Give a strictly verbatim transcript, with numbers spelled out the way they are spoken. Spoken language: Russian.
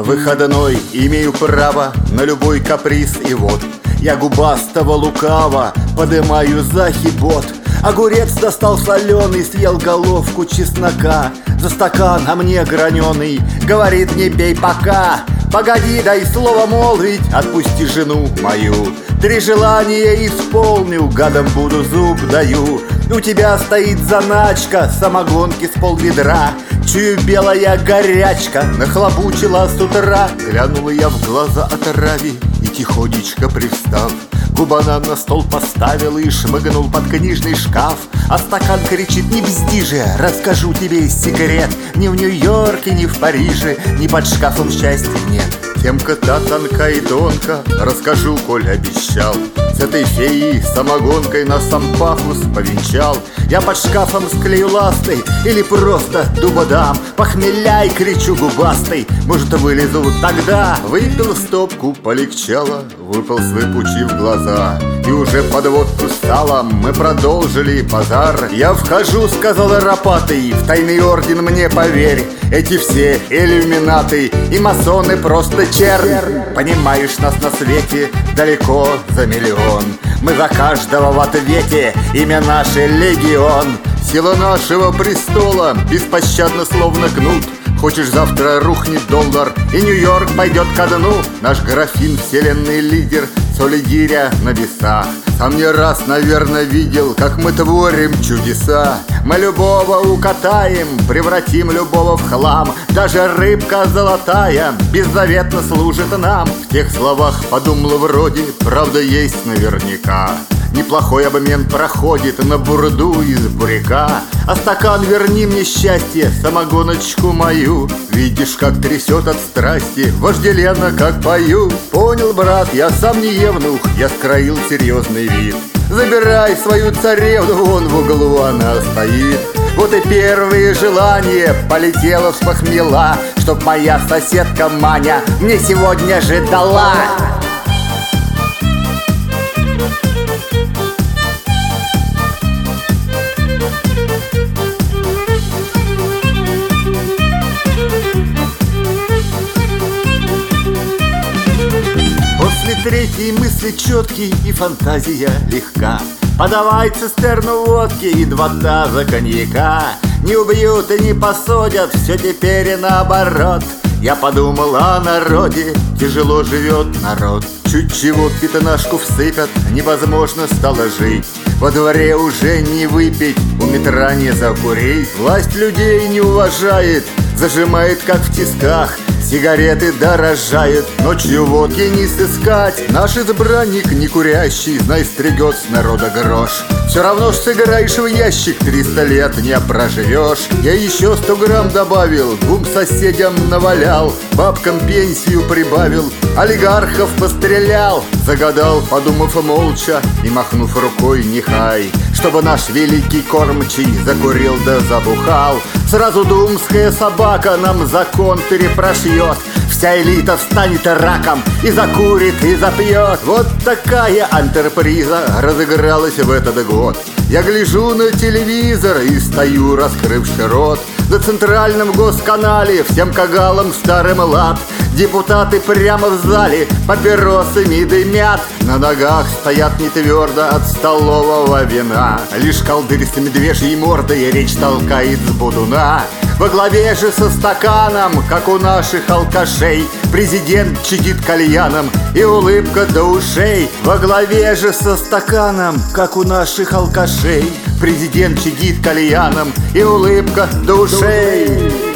выходной, имею право на любой каприз. И вот я губастого лукаво подымаю захибот. Огурец достал соленый, съел головку чеснока. За стакан, а мне граненый, говорит: не пей пока. Погоди, дай слово молвить, отпусти жену мою. Три желания исполню, гадом буду, зуб даю. У тебя стоит заначка, самогонки с полведра. Чую, белая горячка нахлобучила с утра. Глянула я в глаза отраве и, тихонечко привстав, губанан на стол поставил и шмыгнул под книжный шкаф. А стакан кричит: не бзди же, расскажу тебе секрет. Ни в Нью-Йорке, ни в Париже, ни под шкафом счастья нет. Темка-то тонка и тонко, расскажу, коль обещал. С этой феей самогонкой нас сам пафос повенчал. Я под шкафом склею ластой или просто дуба дам. Похмеляй, кричу губастой, может, вылезу тогда. Выпил стопку, полегчало, выполз, выпучив глаза. И уже под водку салом мы продолжили базар. Я вхожу, сказал Рапатый, в тайный орден мне поверь. Эти все иллюминаты и масоны просто чернь. Понимаешь, нас на свете далеко за миллион. Мы за каждого в ответе, имя наше легион. Сила нашего престола беспощадно словно кнут. Хочешь, завтра рухнет доллар и Нью-Йорк пойдет ко дну. Наш графин вселенный лидер, соли гиря на весах. Сам не раз, наверное, видел, как мы творим чудеса. Мы любого укатаем, превратим любого в хлам. Даже рыбка золотая беззаветно служит нам. В тех словах подумал вроде, правда есть наверняка. Неплохой обмен проходит на бурду из буряка. А стакан верни мне счастье, самогоночку мою. Видишь, как трясет от страсти, вожделенно как пою. Понял, брат, я сам не евнух, я скроил серьезный вид. Забирай свою царевну, вон в углу она стоит. Вот и первые желания полетела вспохмела, чтоб моя соседка Маня мне сегодня же дала. После третьей мысли четкий и фантазия легка. Подавай цистерну водки и два таза коньяка. Не убьют и не посадят, все теперь и наоборот. Я подумал о народе, тяжело живет народ. Чуть чего пятнашку всыпят, невозможно стало жить. Во дворе уже не выпить, у метра не закурить. Власть людей не уважает, зажимает как в тисках. Сигареты дорожают, ночью водки не сыскать. Наш избранник не курящий, знай, стригет с народа грош. Все равно ж сыграешь в ящик, триста лет не проживешь. Я еще сто грамм добавил, двум соседям навалял. Бабкам пенсию прибавил, олигархов пострелял. Загадал, подумав молча и махнув рукой нехай, чтобы наш великий кормчий закурил да забухал. Сразу думская собака нам закон перепрошьет. Вся элита встанет раком и закурит, и запьет. Вот такая антреприза разыгралась в этот год. Я гляжу на телевизор и стою, раскрывши рот. На центральном госканале всем кагалам старым лад. Депутаты прямо в зале папиросами дымят. На ногах стоят не твердо от столового вина. Лишь колдырь с медвежьей мордой речь толкает с будуна. Во главе же со стаканом, как у наших алкашей, президент чадит кальяном и улыбка до ушей. Во главе же со стаканом, как у наших алкашей, президент чадит кальяном и улыбка до ушей.